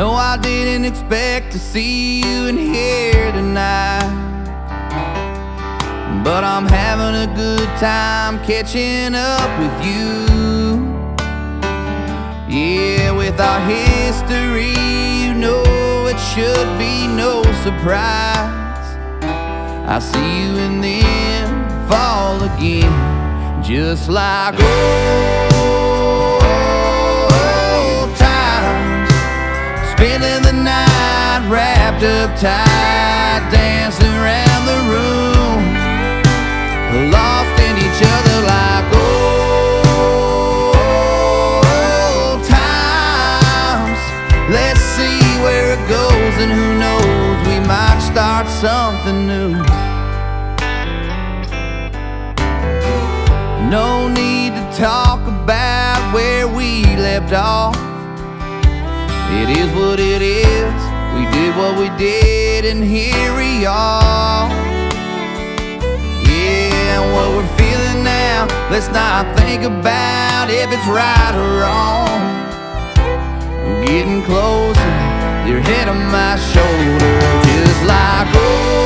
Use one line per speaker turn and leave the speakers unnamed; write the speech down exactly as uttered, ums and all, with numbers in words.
No, I didn't expect to see you in here tonight, but I'm having a good time catching up with you. Yeah, with our history, you know it should be no surprise. I see you and then fall again, just like old times, spending the night wrapped up tight, dancing around the room, lost in each other like old times. Let's see where it goes, and who knows, we might start something new. No need to talk about where we left off. It is what it is. We did what we did, and here we are. Yeah, and what we're feeling now, let's not think about if it's right or wrong. I'm getting closer, your head on my shoulder, just like oh.